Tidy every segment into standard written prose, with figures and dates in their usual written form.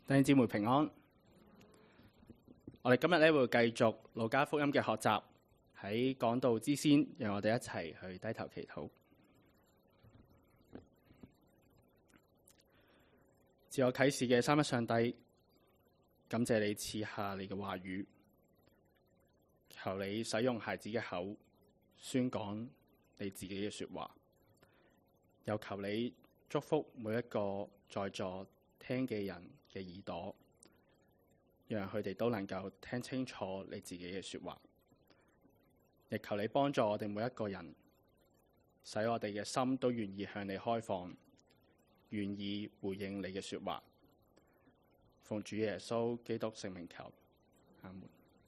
弟兄姊妹平安。我哋今日咧會繼續路加福音嘅學習。喺講道之先，讓我哋一齊去低頭祈禱。自我啟示嘅三一上帝，感謝你賜下你嘅話語，求你使用孩子嘅口宣講你自己嘅說話，又求你祝福每一個在座聽嘅人嘅耳朵，讓佢哋都能夠聽清楚你自己嘅說話。亦求你幫助我哋每一個人，使我哋嘅心都願意向你開放，願意回應你嘅說話。奉主耶穌基督聖名求，阿門。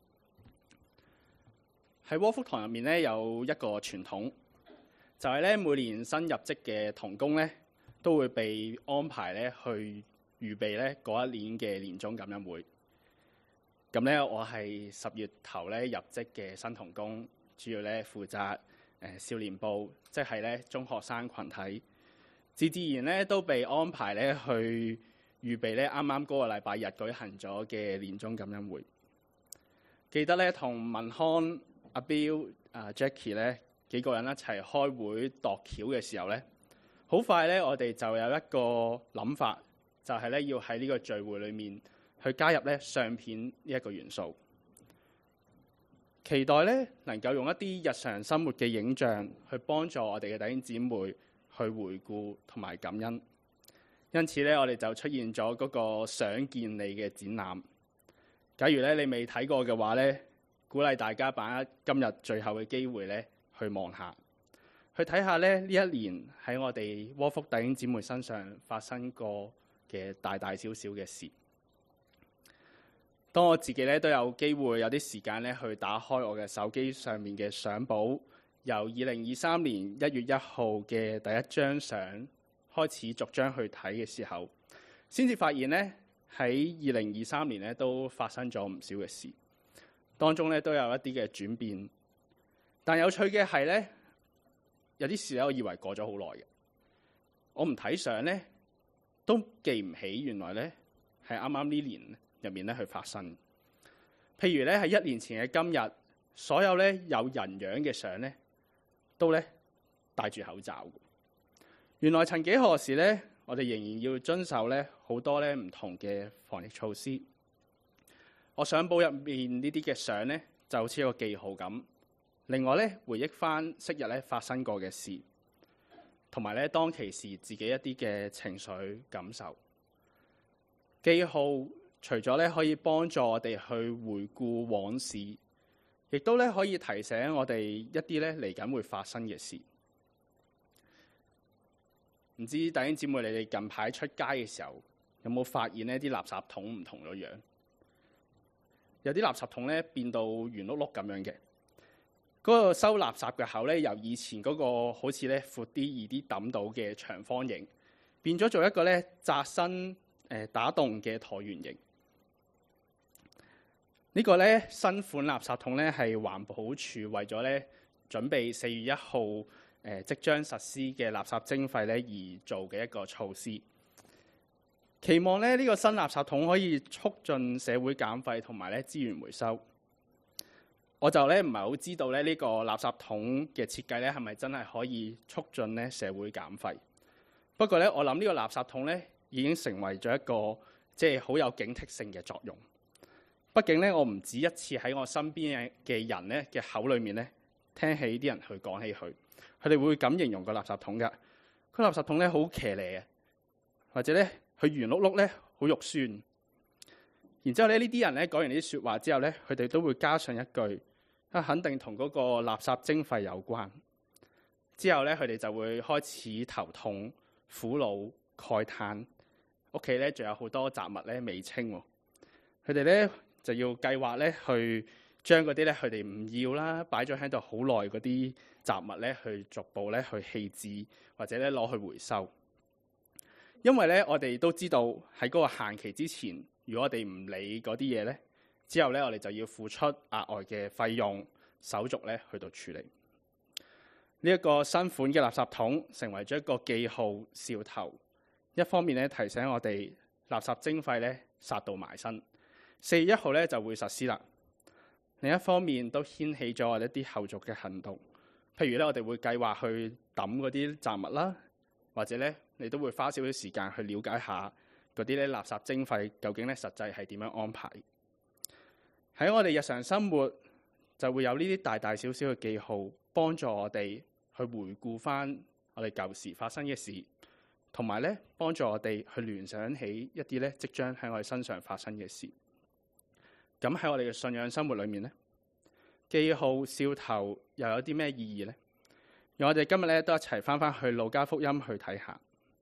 喺窩福堂入面呢，有一個傳統，就係咧每年新入職嘅同工咧，都會被安排咧去預備咧嗰一年嘅年終感恩會。咁咧，我係10月頭咧入職嘅新同工。主要咧負責少年部，即係咧中學生群體，自然咧都被安排咧去預備咧啱啱嗰個禮拜日舉行咗嘅年終感恩會。記得咧同文康、阿 Bill、Jackie 咧幾個人一齊開會度橋嘅時候咧，好快咧我哋就有一個諗法，就係咧要喺呢個聚會裏面去加入咧相片呢一個元素。期待咧能夠用一啲日常生活嘅影像去幫助我哋嘅弟兄姊妹去回顧同埋感恩。因此咧，我哋就出現咗嗰個想見你嘅展覽。假如咧你未睇過嘅話咧，鼓勵大家把握今日最後嘅機會咧去望下，去睇下咧呢一年喺我哋窩福弟兄姊妹身上發生過嘅大大小小嘅事。當我自己咧都有機會有啲時間咧去打開我嘅手機上面嘅相簿，由2023年1月1號嘅第一張相開始逐張去睇嘅時候，先至發現咧喺2023年咧都發生咗唔少嘅事，當中咧都有一啲嘅轉變。但有趣嘅係咧，有啲事咧我以為過咗好耐嘅，我唔睇相咧都記唔起原來咧係啱啱呢年入面咧去發生。譬如咧喺1年前嘅今日，所有咧有人樣嘅相咧都咧戴住口罩。原來曾幾何時咧，我哋仍然要遵守咧好多咧唔同嘅防疫措施。我相簿入面呢啲嘅相咧就好似一個記號咁，另外咧回憶翻昔日咧發生過嘅事，同埋咧當其時自己一啲嘅情緒感受。記號除咗咧可以幫助我哋去回顧往事，亦都咧可以提醒我哋一啲咧嚟緊會發生嘅事。唔知弟兄姊妹你哋近排出街嘅時候，有冇發現呢啲垃圾桶唔同咗樣？有啲垃圾桶咧變到圓碌碌咁樣嘅，嗰個收垃圾嘅口咧由以前嗰個好似咧闊啲易啲抌到嘅長方形，變咗做一個咧窄身打洞嘅橢圓形。呢個咧新款垃圾桶咧係環保署為咗咧準備4月1號即將實施嘅垃圾徵費咧而做嘅一個措施，期望咧呢個新垃圾桶可以促進社會減廢同埋咧資源回收。我就咧唔係好知道咧呢個垃圾桶嘅設計咧係咪真係可以促進咧社會減廢。不過咧我諗呢個垃圾桶咧已經成為咗一個即係好有警惕性嘅作用。畢竟咧，我唔止一次喺我身邊嘅人咧嘅口裏面咧，聽起啲人去講起佢哋會咁形容個垃圾桶㗎。個垃圾桶咧好騎呢嘅，或者咧佢圓碌碌咧好肉酸。然之後咧呢啲人咧講完呢啲説話之後咧，佢哋都會加上一句肯定同嗰個垃圾徵費有關。之後咧佢哋就會開始頭痛、苦惱、慨嘆，屋企咧仲有好多雜物咧未清喎。佢哋咧就要計劃咧去將嗰啲咧佢哋唔要啦，擺咗喺度好耐嗰啲雜物咧，去逐步咧去棄置或者咧攞去回收。因為咧我哋都知道喺嗰個限期之前，如果我哋唔理嗰啲嘢咧，之後咧我哋就要付出額外嘅費用手續咧去到處理。呢一個新款嘅垃圾桶成為咗一個記號兆頭，一方面咧提醒我哋垃圾徵費咧殺到埋身。4月1號咧就會實施啦。另一方面都掀起咗我哋一啲後續嘅行動，譬如咧我哋會計劃去抌嗰啲雜物啦，或者咧你都會花少少時間去了解下嗰啲咧垃圾徵費究竟咧實際係點樣安排。喺我哋日常生活就會有呢啲大大小小嘅記號，幫助我哋去回顧翻我哋舊時發生嘅事，同埋咧幫助我哋去聯想起一啲咧即將喺我哋身上發生嘅事。咁喺我哋嘅信仰生活裏面咧，記號兆頭又有啲咩意義呢？讓我哋今日咧都一齊翻去路加福音去睇下。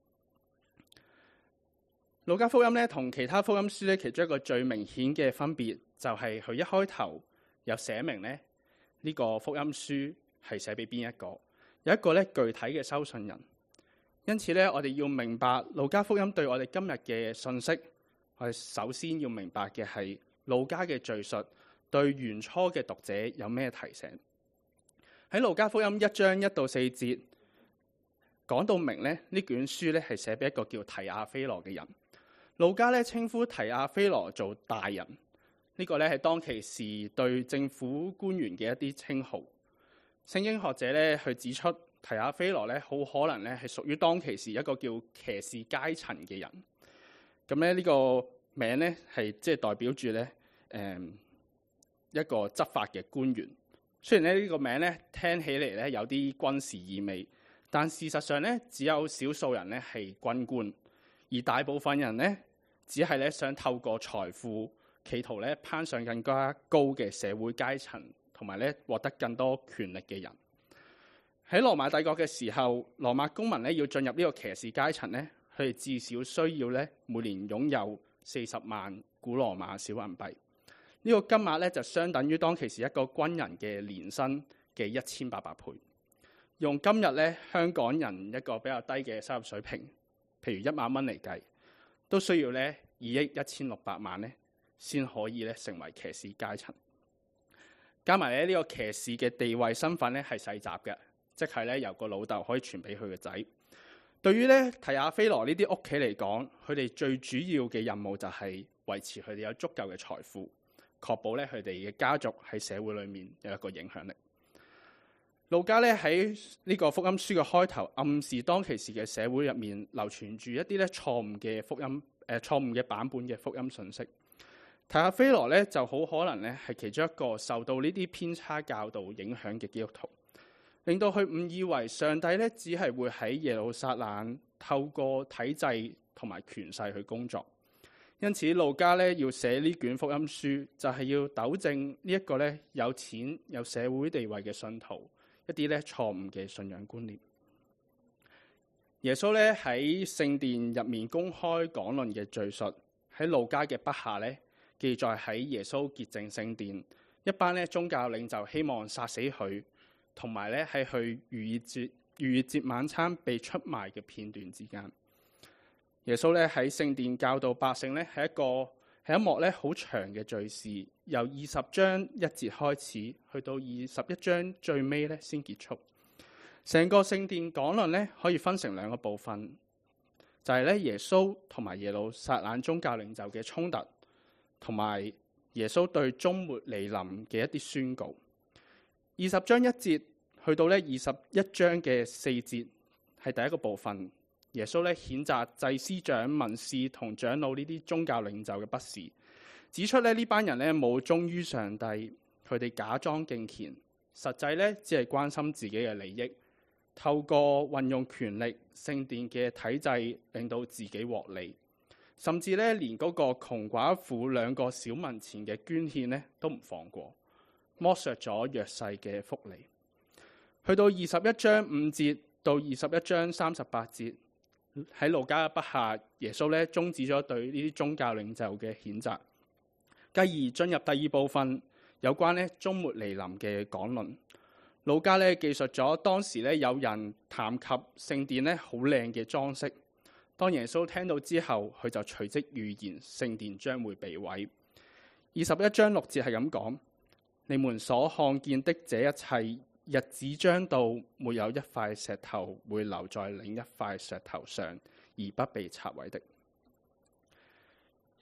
路加福音咧同其他福音書咧其中一個最明顯嘅分別就係佢一開頭有寫明咧呢個福音書係寫俾邊一個，有一個咧具體嘅收信人。因此咧我哋要明白路加福音對我哋今日嘅信息，我哋首先要明白嘅係路加嘅敘述對原初嘅讀者有咩提醒。喺路加福音1章1到4節講到明咧呢卷書咧係寫俾一個叫提亞非羅嘅人。路加咧稱呼提亞非羅做大人，呢個咧係當其時對政府官員嘅一啲稱號。聖經學者咧去指出，提亞非羅咧好可能咧係屬於當其時一個叫騎士階層嘅人。咁咧呢個名咧係即係代表住咧一個執法嘅官員。雖然咧呢個名咧聽起嚟咧有啲軍事意味，但事實上咧只有少數人咧係軍官。而大部分人咧，只係咧想透過財富，企圖咧攀上更加高嘅社會階層，同埋咧獲得更多權力嘅人。喺羅馬帝國嘅時候，羅馬公民咧要進入呢個騎士階層咧，佢哋至少需要咧每年擁有40萬古羅馬小銀幣。呢個金額咧就相等於當其時一個軍人嘅年薪嘅1800倍。用今日咧香港人一個比較低嘅收入水平，譬如1萬蚊嚟計，都需要咧2億1600萬咧，先可以咧成為騎士階層。加埋咧呢個騎士嘅地位身份咧係世襲嘅，即係咧由個老豆可以傳俾佢個仔。對於咧提亞非羅呢啲屋企嚟講，佢哋最主要嘅任務就係維持佢哋有足夠嘅財富，確保咧佢哋嘅家族喺社會裏面有一個影響力。路加咧喺呢個福音書嘅開頭暗示當其時嘅社會入面流傳住一啲咧錯誤嘅福音錯誤嘅版本嘅福音信息。提亞非羅咧就好可能咧係其中一個受到呢啲偏差教導影響嘅基督徒，令到佢誤以為上帝咧只係會喺耶路撒冷透過體制同埋權勢去工作。因此路加咧要寫呢卷福音書，就係要糾正呢一個咧有錢有社會地位嘅信徒一啲咧錯誤嘅信仰觀念。耶穌咧喺聖殿入面公開講論嘅敘述，喺路加嘅筆下咧記載喺耶穌潔淨聖殿，一班咧宗教領袖希望殺死佢，同埋咧喺佢逾越節晚餐被出賣嘅片段之間。耶穌咧喺聖殿教導百姓咧係一幕咧好長嘅敘事，由20章1節開始，去到21章最尾咧先結束。成個聖殿講論咧可以分成2個部分，就係咧耶穌同埋耶路撒冷宗教領袖嘅衝突，同埋耶穌對終末來臨嘅一啲宣告。20章1節去到咧21章嘅4節係第一個部分。耶穌咧譴責祭司長、文士同長老呢啲宗教領袖嘅不是，指出咧呢班人咧冇忠於上帝，佢哋假裝敬虔，實際咧只係關心自己嘅利益，透過運用權力、聖殿嘅體制，令到自己獲利，甚至咧連嗰個窮寡婦2個小文錢嘅捐獻咧都唔放過，剝削咗弱勢嘅福利。去到21章5節到21章38節。喺路加筆下，耶穌咧終止咗對呢啲宗教領袖嘅譴責，繼而進入第2部分，有關咧終末來臨嘅講論。路加咧記述咗當時咧有人談及聖殿咧好靚嘅裝飾，當耶穌聽到之後，佢就隨即預言聖殿將會被毀。21章6節係咁講：你們所看見的這一切，日子將到，沒有一塊石頭會留在另一塊石頭上，而不被拆毀的。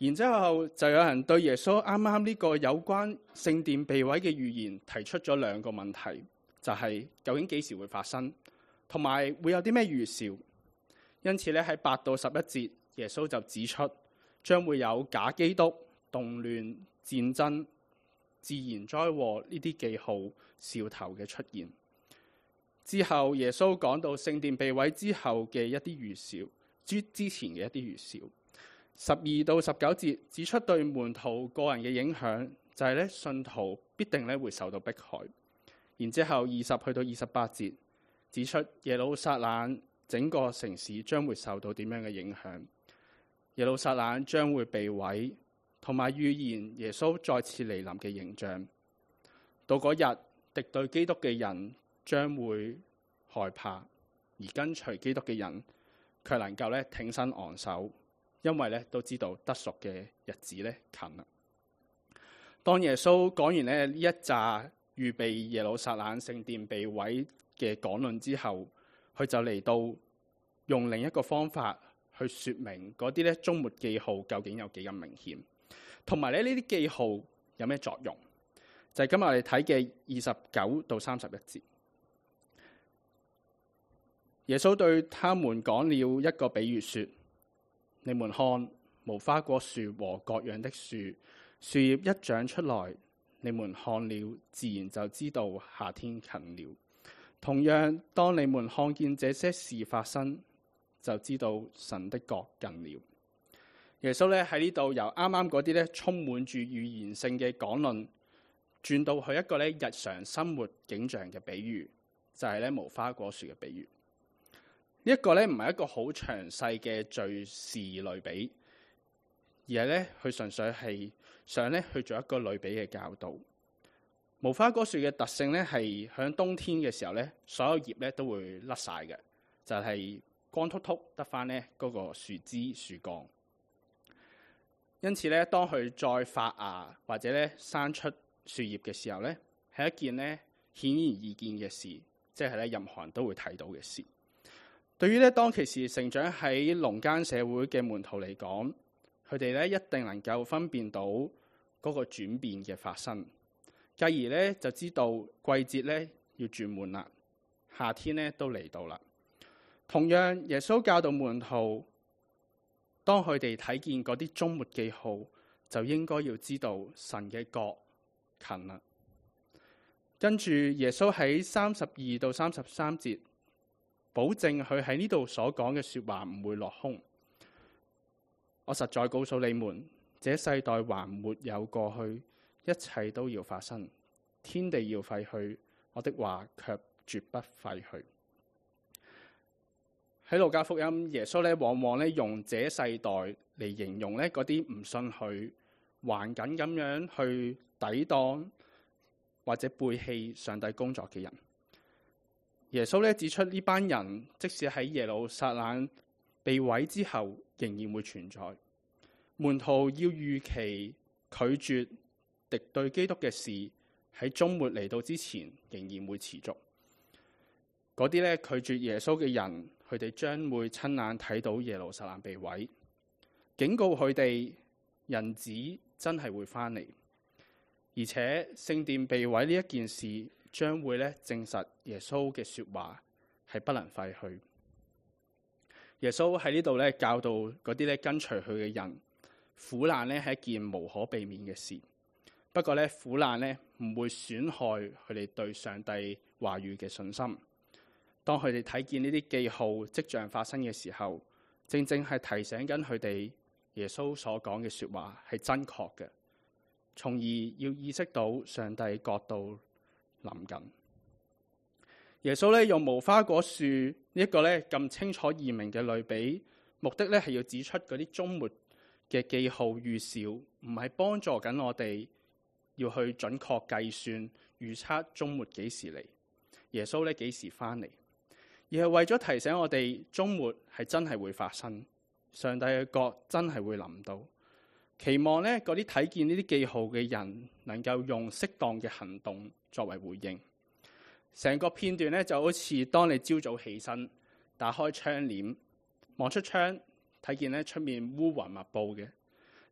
然之後就有人對耶穌啱啱呢個有關聖殿被毀嘅預言提出咗兩個問題，就係究竟幾時會發生，同埋會有啲咩預兆。因此咧喺8到11節，耶穌就指出將會有假基督、動亂、戰爭、自然災禍呢啲記號兆頭嘅出現。之後耶穌講到聖殿被毀之後嘅一啲預兆，之前嘅一啲預兆。12到19節指出對門徒個人嘅影響，就係咧信徒必定咧會受到迫害。然之後20去到28節指出耶路撒冷整個城市將會受到點樣嘅影響，耶路撒冷將會被毀，同埋預言耶穌再次嚟臨嘅形象。到嗰日，敵對基督嘅人將會害怕，而跟隨基督嘅人卻能夠咧挺身昂首，因為咧都知道得贖嘅日子咧近啦。當耶穌講完呢一紮預備耶路撒冷聖殿被毀嘅講論之後，佢就嚟到用另一個方法去說明嗰啲咧終末記號究竟有幾咁明顯，同埋咧呢啲記號有咩作用，就係今日我哋睇嘅29到31節。耶穌對他們講了一個比喻說：你們看，無花果樹和各樣的樹，樹葉一長出來，你們看了，自然就知道夏天近了。同樣，當你們看見這些事發生，就知道神的國近了。耶穌咧喺呢度由啱啱嗰啲咧充滿住預言性嘅講論，轉到去一個咧日常生活景象嘅比喻，就係咧無花果樹嘅比喻。呢一個咧唔係一個好詳細嘅敘事類比，而係咧佢純粹係想咧去做一個類比嘅教導。無花果樹嘅特性咧係響冬天嘅時候咧，所有葉咧都會甩晒嘅，就係光禿禿得翻咧嗰個樹枝樹幹。因此咧，當佢再發芽或者咧生出樹葉嘅時候咧，係一件咧顯而易見嘅事，即係咧任何人都會睇到嘅事。對於咧當其時成長喺農耕社會嘅門徒嚟講，佢哋咧一定能夠分辨到嗰個轉變嘅發生，繼而咧就知道季節咧要轉換啦，夏天咧都嚟到啦。同樣，耶穌教導門徒，當佢哋睇見嗰啲終末記號，就應該要知道神嘅國近啦。跟住耶穌喺32到33節，保證佢喺呢度所講嘅說話唔會落空。我實在告訴你們，這世代還沒有過去，一切都要發生。天地要廢去，我的話卻絕不廢去。喺路加福音，耶穌往往用這世代嚟形容嗰啲唔信佢、頑梗咁樣去抵擋或者背棄上帝工作嘅人。耶穌指出呢班人即使喺耶路撒冷被毀之後，仍然會存在。門徒要預期拒絕敵對基督嘅事喺終末嚟到之前，仍然會持續。嗰啲拒絕耶穌嘅人，佢哋將會親眼睇到耶路撒冷被毀，警告佢哋人子真係會翻嚟，而且聖殿被毀呢一件事將會證實耶穌嘅說話係不能廢去。耶穌喺呢度教導嗰啲跟隨佢嘅人，苦難係一件無可避免嘅事。不過苦難唔會損害佢哋對上帝話語嘅信心。當佢哋睇見呢啲記號跡象發生嘅時候，正正係提醒緊佢哋耶穌所講嘅說話係真確嘅，從而要意識到上帝國度臨近。耶穌用無花果樹呢一個咁清楚易明嘅類比，目的係要指出嗰啲終末嘅記號預兆，唔係幫助緊我哋要去準確計算預測終末幾時嚟，耶穌幾時翻嚟，而係為咗提醒我哋終末係真係會發生，上帝嘅國真係會臨到，期望嗰啲睇見呢啲記號嘅人能夠用適當嘅行動作為回應。成個片段就好似當你朝早起身，打開窗簾望出窗，睇見出面烏雲密佈嘅，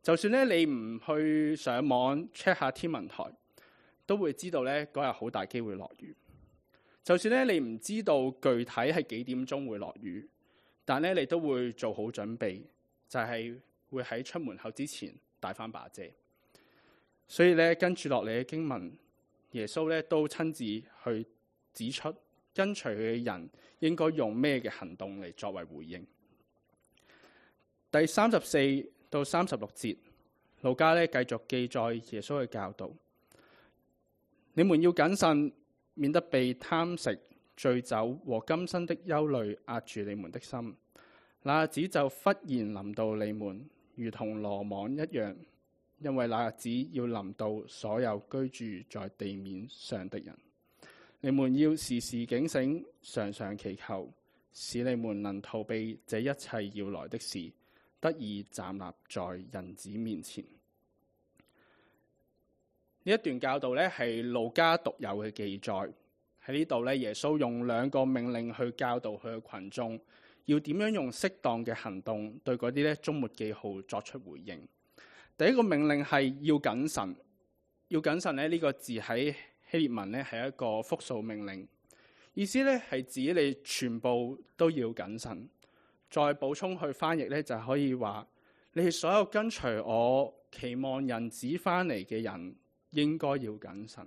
就算咧你唔去上網 check 下天文台，都會知道咧嗰日好大機會落雨。就算咧你唔知道具體係幾點鐘會落雨，但咧你都會做好準備，就係會喺出門口之前帶翻把遮。所以咧跟住落嚟嘅經文，耶穌咧都親自去指出跟隨佢嘅人應該用咩嘅行動嚟作為回應。第34到36節，路加咧繼續記載耶穌嘅教導：你們要謹慎，免得被貪食、醉酒和今生的憂慮壓住你們的心。那日子就忽然臨到你們，如同羅網一樣，因為那日子要臨到所有居住在地面上的人。你們要時時警醒，常常祈求，使你們能逃避這一切要來的事，得以站立在人子面前。呢一段教導咧係路加獨有嘅記載。喺呢度咧，耶穌用兩個命令去教導佢嘅群眾，要點樣用適當嘅行動對嗰啲咧終末記號作出回應。第一個命令係要謹慎。要謹慎咧，呢個字喺希臘文咧係一個複數命令，意思咧係指你全部都要謹慎。再補充去翻譯咧，就可以話你哋所有跟隨我、期望人子翻嚟嘅人，應該要謹慎。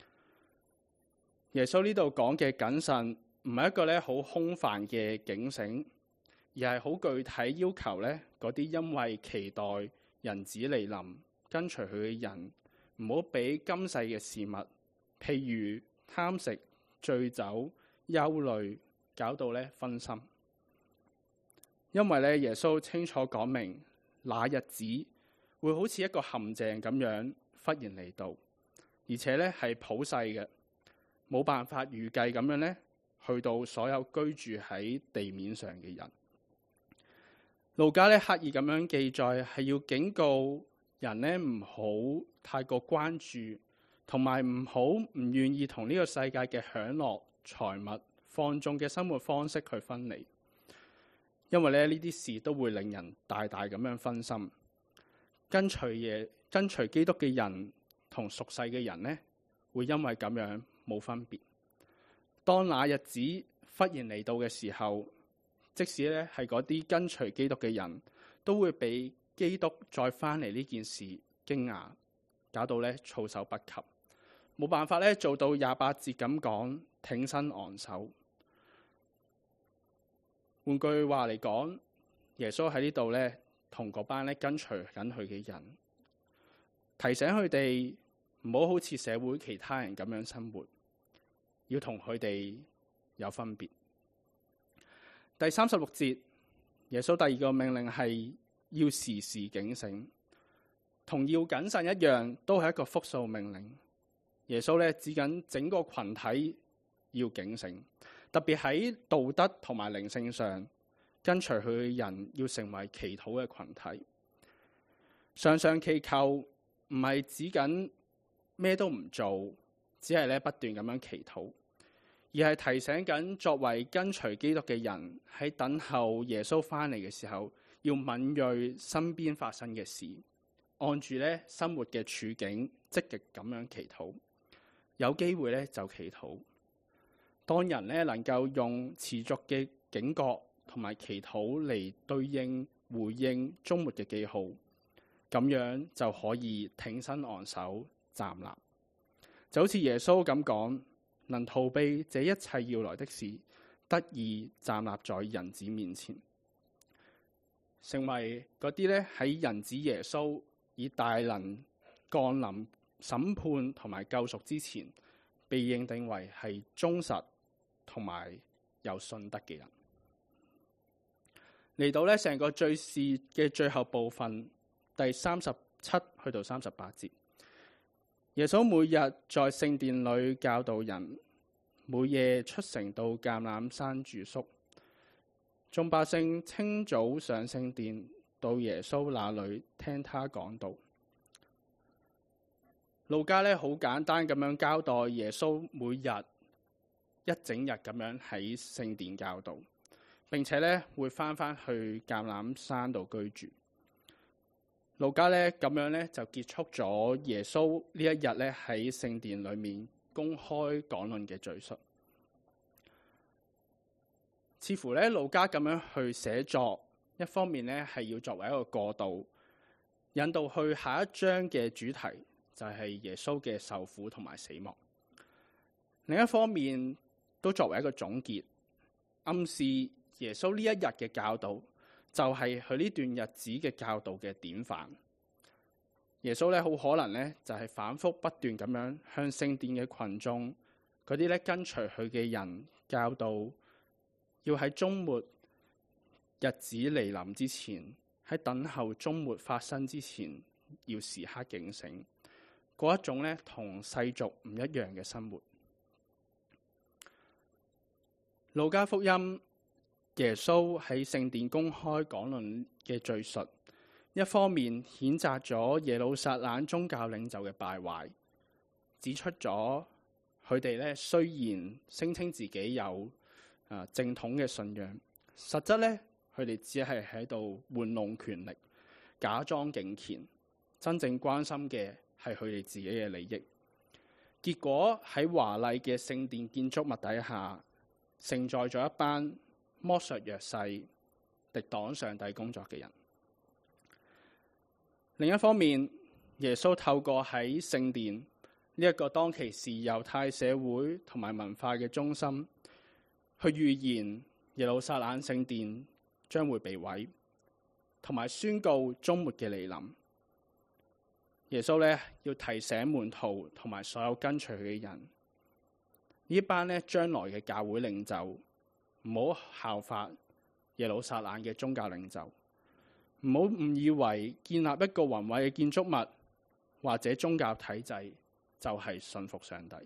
耶穌呢度講嘅謹慎，唔係一個咧好空泛嘅警醒，而係好具體要求咧嗰啲因為期待人子嚟臨，跟隨佢嘅人，唔好俾今世嘅事物，譬如貪食、醉酒、憂慮，搞到咧分心。因為咧耶穌清楚講明，那日子會好似一個陷阱咁樣忽然嚟到，而且咧係普世嘅，冇辦法預計咁樣咧去到所有居住喺地面上嘅人。路加咧刻意咁樣記載，係要警告人咧唔好太過關注，同埋唔願意同呢個世界嘅享樂、財物、放縱嘅生活方式去分離。因為咧呢啲事都會令人大大咁樣分心。跟隨基督嘅人同屬世嘅人呢，會因為咁樣冇分別。當那日子忽然嚟到嘅時候，即使咧係嗰啲跟隨基督嘅人，都會俾基督再翻嚟呢件事驚訝，搞到咧措手不及，冇辦法咧做到28節咁講挺身昂首。換句話嚟講，耶穌喺呢度咧同嗰班咧跟隨緊佢嘅人，提醒佢哋唔好好似社會其他人咁樣生活，要同佢哋有分別。第36節，耶穌第二個命令係要時時警醒，同要謹慎一樣，都係一個複數命令。耶穌咧指緊整個群體要警醒。特別喺道德同埋靈性上，跟隨佢嘅人要成為祈禱嘅群體。常常祈求唔係指緊咩都唔做，只係咧不斷咁樣祈禱，而係提醒緊作為跟隨基督嘅人喺等候耶穌翻嚟嘅時候，要敏銳身邊發生嘅事，按住咧生活嘅處境積極咁樣祈禱。有機會咧就祈禱。當人咧能夠用持續嘅警覺同埋祈禱嚟對應回應終末嘅記號，咁樣就可以挺身昂首站立，就好似耶穌咁講，能逃避這一切要來的事，得以站立在人子面前，成為嗰啲咧喺人子耶穌以大能降臨審判同埋救贖之前，被認定為係忠實同埋有信德嘅人。嚟到咧成個敘事嘅最後部分，第37去到38節，耶穌每日在聖殿裏教導人，每夜出城到橄欖山住宿。眾百姓清早上聖殿，到耶穌那裏聽他講道。路加咧好簡單咁樣交代耶穌每日一整日咁樣喺聖殿教導，並且咧會翻去橄欖山度居住。 路加咧咁樣咧就結束咗耶穌呢一日咧喺聖殿裏面公開講論嘅敘述。似乎咧路加咁樣去寫作，一方面咧係要作為一個過渡，引導去下一章嘅主題，就係耶穌嘅受苦同埋死亡。另一方面都作為一個總結，暗示耶穌呢一日嘅教導就係佢呢段日子嘅教導嘅典範。耶穌咧好可能咧就係反覆不斷咁樣向聖殿嘅群眾嗰啲咧跟隨佢嘅人教導，要喺終末日子嚟臨之前，喺等候終末發生之前，要時刻警醒，嗰一種咧同世俗唔一樣嘅生活。路加福音耶穌喺聖殿公開講論嘅敘述，一方面譴責咗耶路撒冷宗教領袖嘅敗壞，指出咗佢哋咧雖然聲稱自己有正統嘅信仰，實質咧佢哋只係喺度玩弄權力，假裝敬虔，真正關心嘅係佢哋自己嘅利益。結果喺華麗嘅聖殿建築物底下，承載咗一班剝削弱勢、敵擋上帝工作嘅人。另一方面，耶穌透過喺聖殿呢一個當其時猶太社會同埋文化嘅中心，去預言耶路撒冷聖殿將會被毀，同埋宣告終末嘅嚟臨。耶穌咧要提醒門徒同埋所有跟隨佢嘅人，呢班咧將來嘅教會領袖唔好效法耶路撒冷嘅宗教領袖，唔好誤以為建立一個宏偉嘅建築物或者宗教體制就係信服上帝。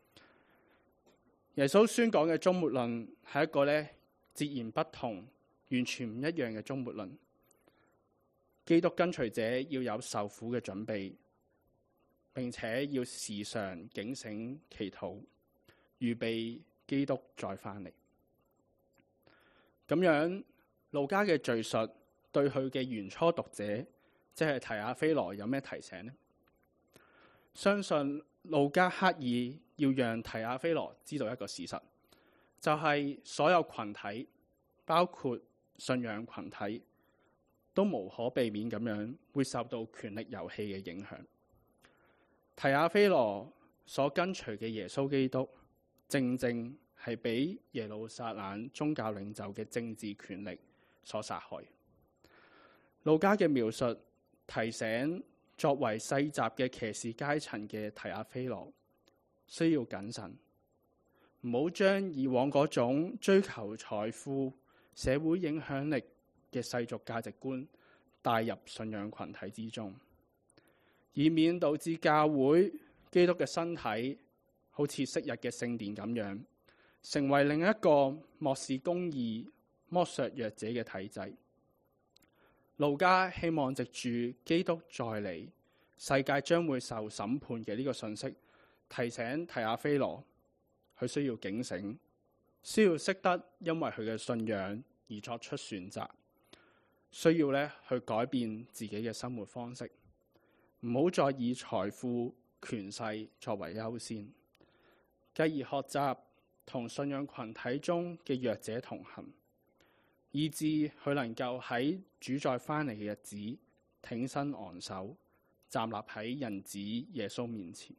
耶穌宣講嘅終末論係一個咧截然不同、完全唔一樣嘅終末論。基督跟隨者要有受苦嘅準備，並且要時常警醒祈禱，預備基督再返嚟。咁樣，路加嘅敘述對佢嘅原初讀者，即係提阿非羅有咩提醒呢？相信路加刻意要讓提阿非羅知道一個事實，就係所有群體，包括信仰群體，都無可避免咁樣會受到權力遊戲嘅影響。提阿非羅所跟隨嘅耶穌基督，正正係俾耶路撒冷宗教領袖嘅政治權力所殺害。路加嘅描述提醒作為世襲嘅騎士階層嘅提阿非羅，需要謹慎，唔好將以往嗰種追求財富、社會影響力嘅世俗價值觀帶入信仰群體之中，以免導致教會基督嘅身體好似昔日嘅聖殿咁樣，成為另一個漠視公義、剝削弱者嘅體制。路加希望藉住基督再嚟，世界將會受審判嘅呢個信息，提醒提阿非羅，佢需要警醒，需要識得因為佢嘅信仰而作出選擇，需要咧去改變自己嘅生活方式，唔好再以財富、權勢作為優先，繼而學習同信仰群體中嘅弱者同行，以致佢能夠喺主再返嚟嘅日子挺身昂首，站立喺人子耶穌面前。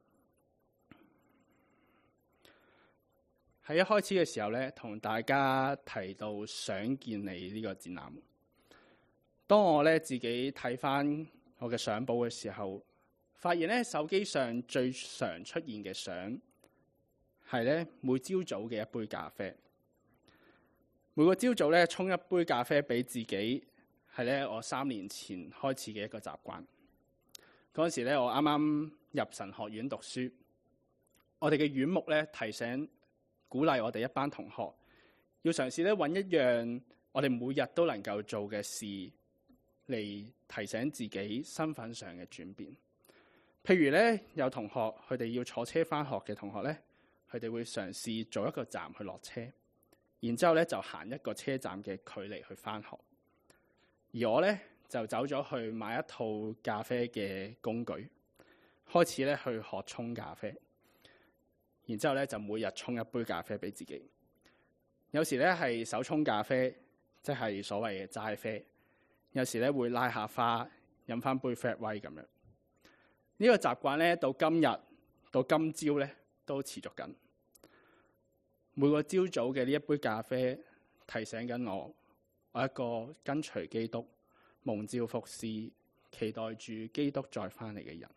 喺一開始嘅時候咧，同大家提到想見你呢個展覽。當我咧自己睇翻我嘅相簿嘅時候，發現咧手機上最常出現嘅相係咧每朝早嘅一杯咖啡。每個朝早咧沖一杯咖啡俾自己，係咧我3年前開始嘅一個習慣。嗰陣時咧我啱啱入神學院讀書，我哋嘅院牧咧提醒鼓勵我哋一班同學要嘗試咧揾一樣我哋每日都能夠做嘅事嚟提醒自己身份上嘅轉變。譬如咧有同學佢哋要坐車返學嘅同學咧，佢哋會嘗試做一個站去落車，然之後咧就行一個車站嘅距離去返學。而我咧就走咗去買一套咖啡嘅工具，開始咧去學沖咖啡。然之後咧就每日沖一杯咖啡俾自己。有時咧係手沖咖啡，即係所謂嘅齋啡。有時咧會拉下花，飲翻杯 flat white 咁樣。呢個習慣咧到今日到今朝咧都持續緊。每個朝早嘅呢一杯咖啡提醒緊我一個跟隨基督、蒙召服侍、期待住基督再翻嚟嘅人。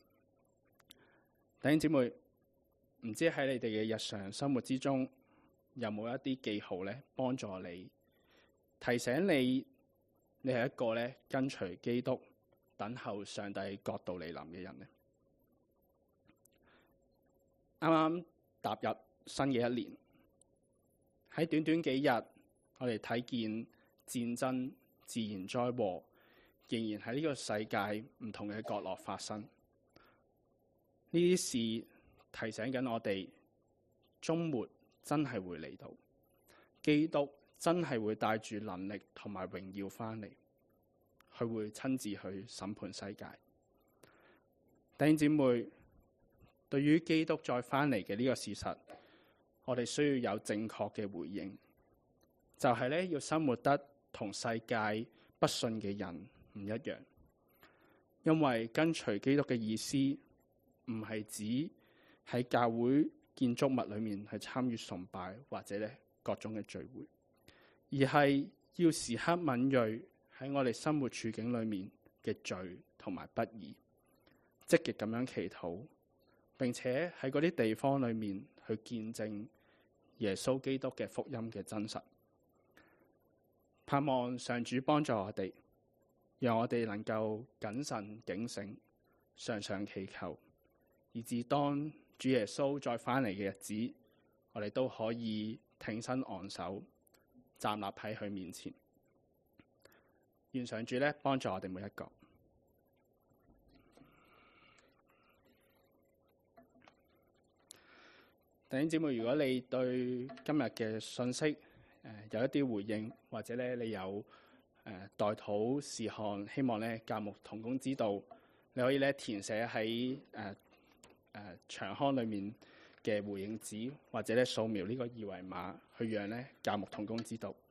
弟兄姊妹，唔知喺你哋嘅日常生活之中，有冇一啲記號咧，幫助你提醒你，你係一個咧跟隨基督、等候上帝國度嚟臨嘅人呢？啱啱踏入新嘅一年，喺短短幾日，我哋睇見戰爭、自然災禍，仍然喺呢個世界唔同嘅角落發生。呢啲事提醒緊我哋，終末真係會嚟到，基督真係會帶住能力同埋榮耀翻嚟，佢會親自去審判世界。弟兄姊妹，對於基督再翻嚟嘅呢個事實，我哋需要有正確嘅回應，就係咧要生活得同世界不信嘅人唔一樣，因為跟隨基督嘅意思唔係指喺教會建築物裏面去參與崇拜或者咧各種嘅聚會，而係要時刻敏銳喺我哋生活處境裏面嘅罪同埋不義，積極咁樣祈禱，並且喺嗰啲地方裏面去見證耶穌基督嘅福音嘅真實。盼望上主幫助我哋，讓我哋能夠謹慎警醒，常常祈求，以至當主耶穌再翻嚟嘅日子，我哋都可以挺身昂首，站立喺佢面前。願上主咧幫助我哋每一個。弟兄姊妹，如果你對今日嘅信息有一啲回應，或者咧你有代禱事項，希望咧教牧同工知道，你可以咧填寫喺長刊裏面嘅回應紙，或者咧掃描呢個二維碼，去讓咧教牧同工知道。